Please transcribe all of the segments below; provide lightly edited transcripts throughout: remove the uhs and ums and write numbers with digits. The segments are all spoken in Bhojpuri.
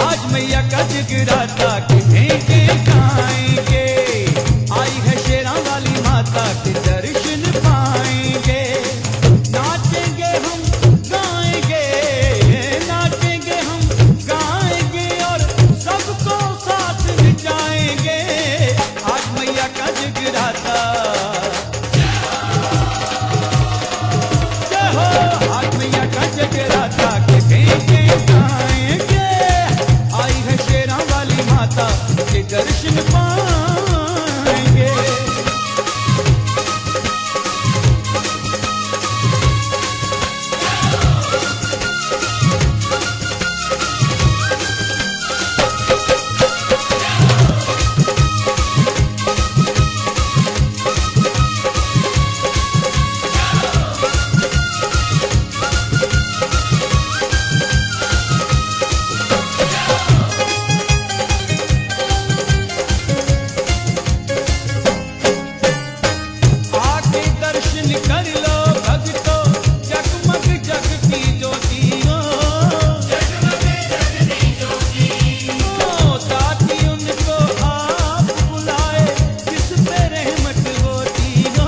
आज मैया का जगराता के भेंटे गाएंगे, आई है शेरा वाली माता के दर्शन पाएंगे। नाचेंगे हम गाएंगे, नाचेंगे हम गाएंगे और सबको साथ में जाएंगे। आज मैया का जगराता, जय हो। आज मैया का जगराता के भेंटे गाएंगे, आई है शेरा वाली माता के दर्शन पाएंगे। कर लो भक्तो जगमग जगती ज्योति हो, ताकि उनको आप बुलाए जिस पे रहमत होती हो।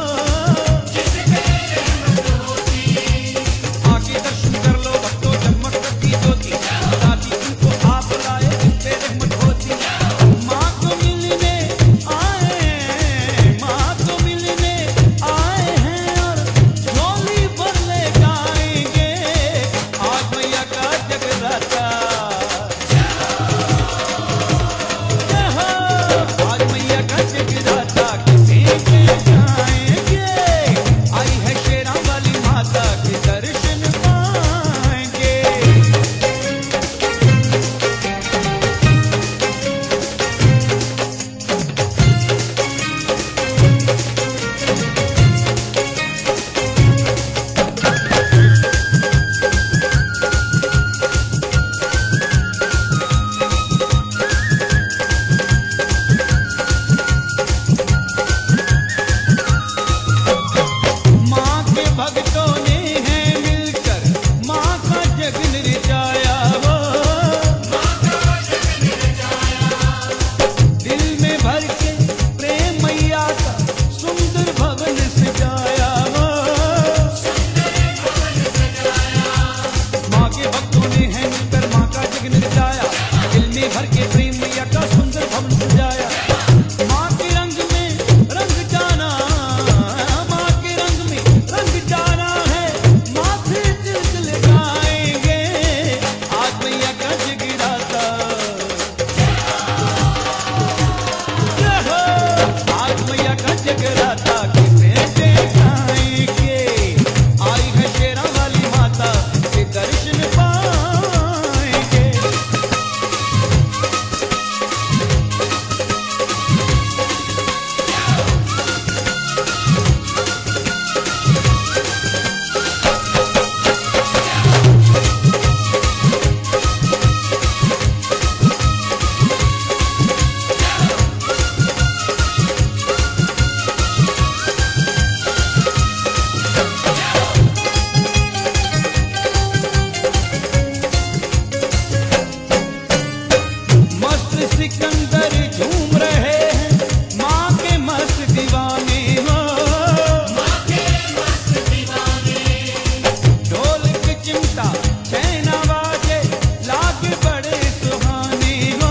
आके दर्शन कर लो भक्तो जगमग जगती ज्योति, ताकि उनको आप बुलाए जिस पे रहमत होती। माँ को मिलने आए, माँ को मिलने आए हैं और झोली भर ले जाएंगे। आज मैया का जगराता, जय हो। आज मैया का जगराता के भेंटे गाएंगे, आई है शेरा वाली माता के दर्शन पाएंगे। माँ के भक्तों ने हैं मिलकर माँ का जग निर्जाया हो, दिल में भर के प्रेम मैया का सुंदर भवन सजाया हो। माँ के भक्तों ने हैं मिलकर माँ का जग निर्जाया, दिल में भर के प्रेम मैया का सुंदर भवन सजाया। माँ के रंग में रंग जाना, माँ के रंग में रंग जाना है, माथे तिलक लगाएंगे। आज मैया का जगराता, जय हो। आज मैया का जगराता के भेंटे गाएंगे, आई है शेरा वाली माता के दर्शन पाएंगे। मस्त सिकंदर झूम रहे हैं माँ के मस्त दीवाने हो, ढोल की चिमटा छैना बाजे लागे बड़े सुहाने हो।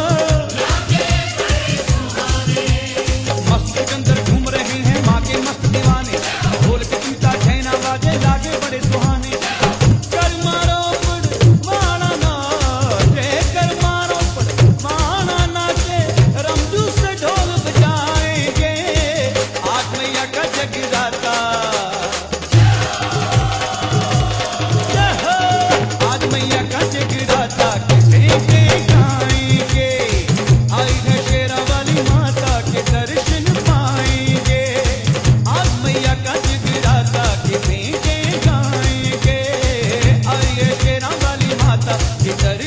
मस्त सिकंदर झूम रहे हैं माँ के मस्त दीवाने, ढोल की चिमटा छैना बाजे लागे बड़े सुहाने। कर मारो माना नाचे, कर मारो माना नाचे, रमजू से ढोल बजाएंगे। आज मैया का जगराता, जय हो। आज मैया का जगराता के भेंटे गाएंगे, आई है शेरा वाली माता के दर्शन पाएंगे। आज मैया का जगराता के भेंटे गाएंगे, आई है शेरा वाली माता के दर्शन